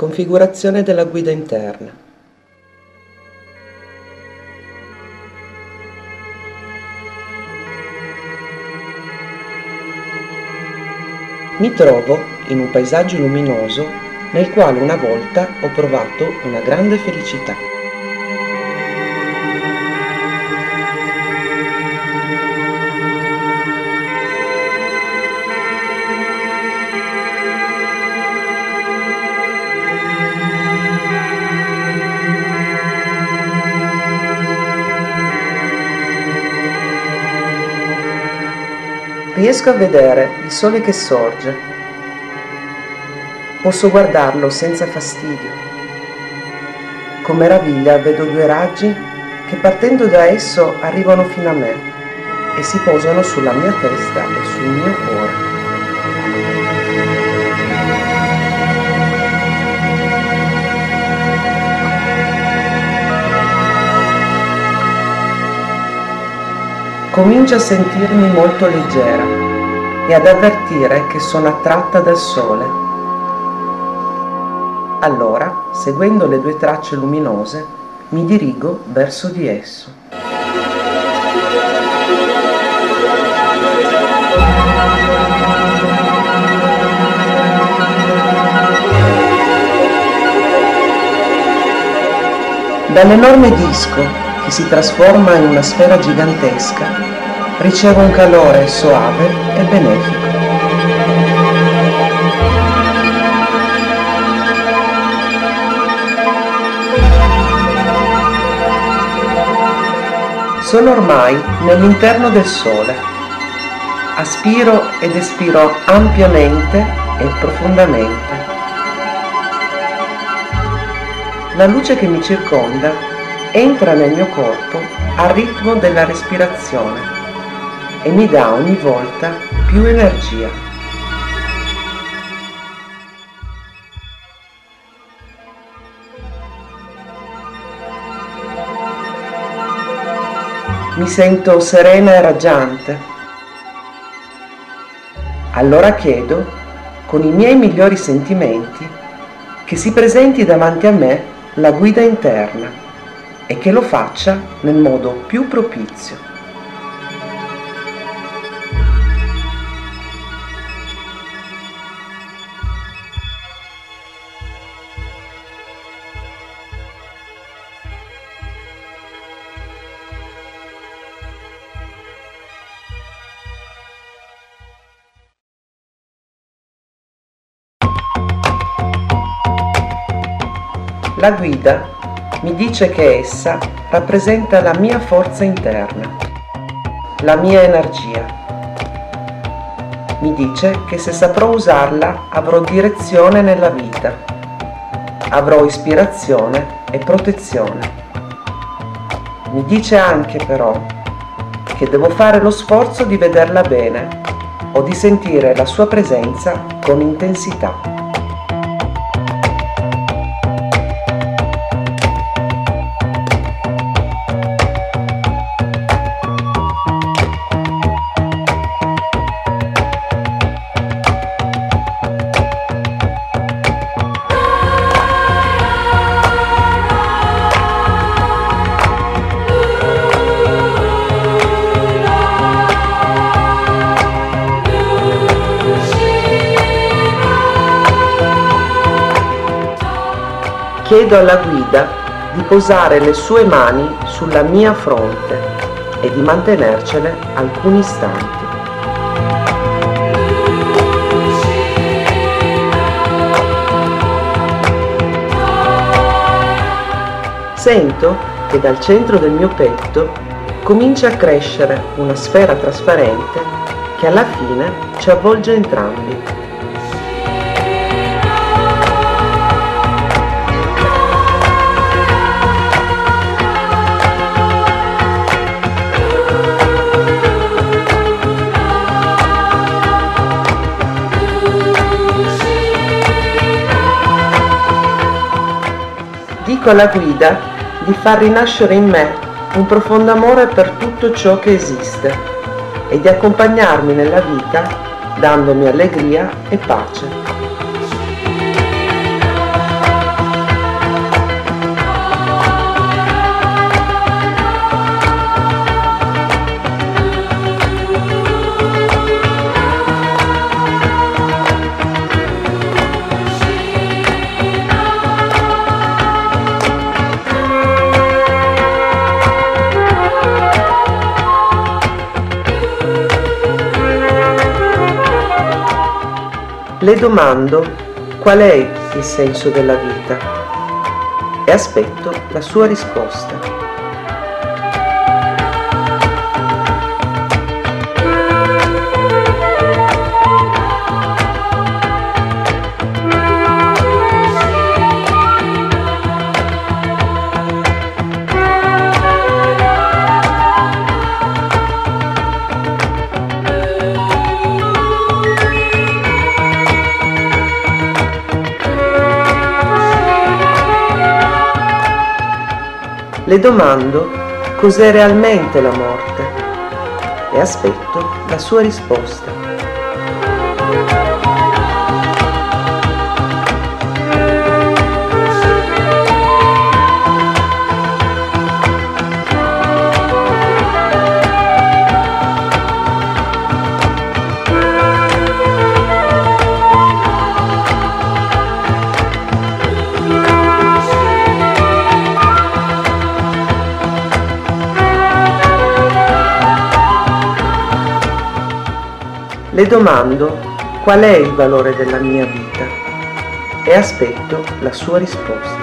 Configurazione della guida interna. Mi trovo in un paesaggio luminoso nel quale una volta ho provato una grande felicità. Riesco a vedere il sole che sorge. Posso guardarlo senza fastidio. Con meraviglia vedo due raggi che partendo da esso arrivano fino a me e si posano sulla mia testa e sul mio cuore. Comincio a sentirmi molto leggera e ad avvertire che sono attratta dal sole. Allora, seguendo le due tracce luminose, mi dirigo verso di esso. Dall'enorme disco, che si trasforma in una sfera gigantesca, ricevo un calore soave e benefico. Sono ormai nell'interno del sole. Aspiro ed espiro ampiamente e profondamente. La luce che mi circonda entra nel mio corpo al ritmo della respirazione e mi dà ogni volta più energia. Mi sento serena e raggiante. Allora chiedo, con i miei migliori sentimenti, che si presenti davanti a me la guida interna e che lo faccia nel modo più propizio. La guida mi dice che essa rappresenta la mia forza interna, la mia energia. Mi dice che se saprò usarla avrò direzione nella vita, avrò ispirazione e protezione. Mi dice anche però che devo fare lo sforzo di vederla bene o di sentire la sua presenza con intensità. Chiedo alla guida di posare le sue mani sulla mia fronte e di mantenercele alcuni istanti. Sento che dal centro del mio petto comincia a crescere una sfera trasparente che alla fine ci avvolge entrambi. Dico alla guida di far rinascere in me un profondo amore per tutto ciò che esiste e di accompagnarmi nella vita dandomi allegria e pace. Le domando qual è il senso della vita e aspetto la sua risposta. Le domando cos'è realmente la morte e aspetto la sua risposta. Le domando qual è il valore della mia vita e aspetto la sua risposta.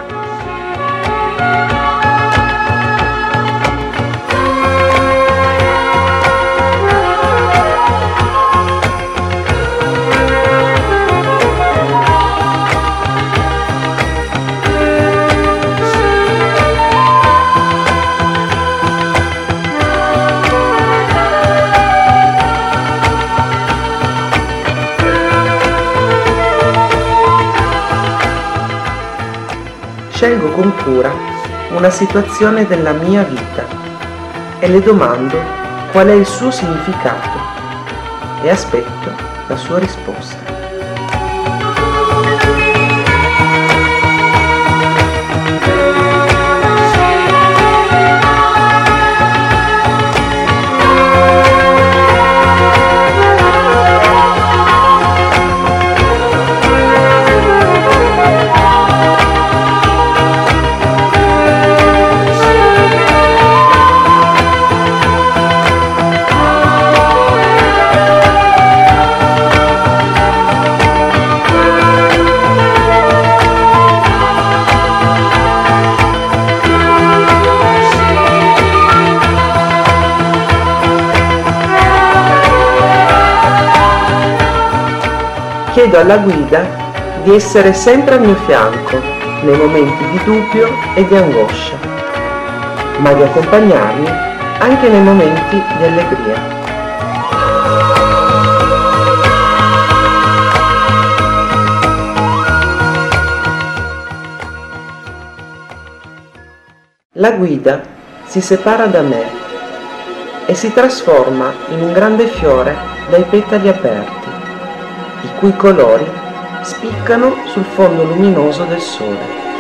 Scelgo con cura una situazione della mia vita e le domando qual è il suo significato e aspetto la sua risposta. Chiedo alla guida di essere sempre al mio fianco nei momenti di dubbio e di angoscia, ma di accompagnarmi anche nei momenti di allegria. La guida si separa da me e si trasforma in un grande fiore dai petali aperti, i cui colori spiccano sul fondo luminoso del sole.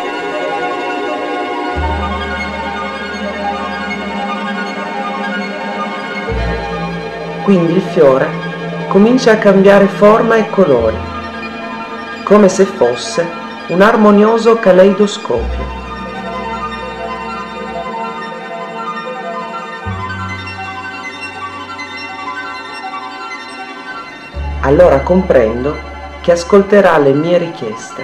Quindi il fiore comincia a cambiare forma e colori, come se fosse un armonioso caleidoscopio. Allora comprendo che ascolterà le mie richieste.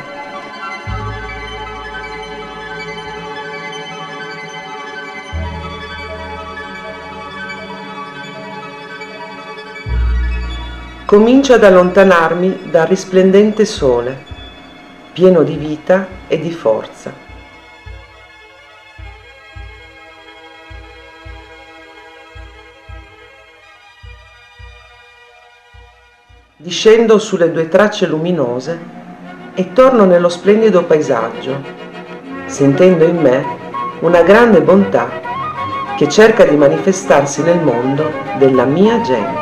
Comincio ad allontanarmi dal risplendente sole, pieno di vita e di forza. Discendo sulle due tracce luminose e torno nello splendido paesaggio, sentendo in me una grande bontà che cerca di manifestarsi nel mondo della mia gente.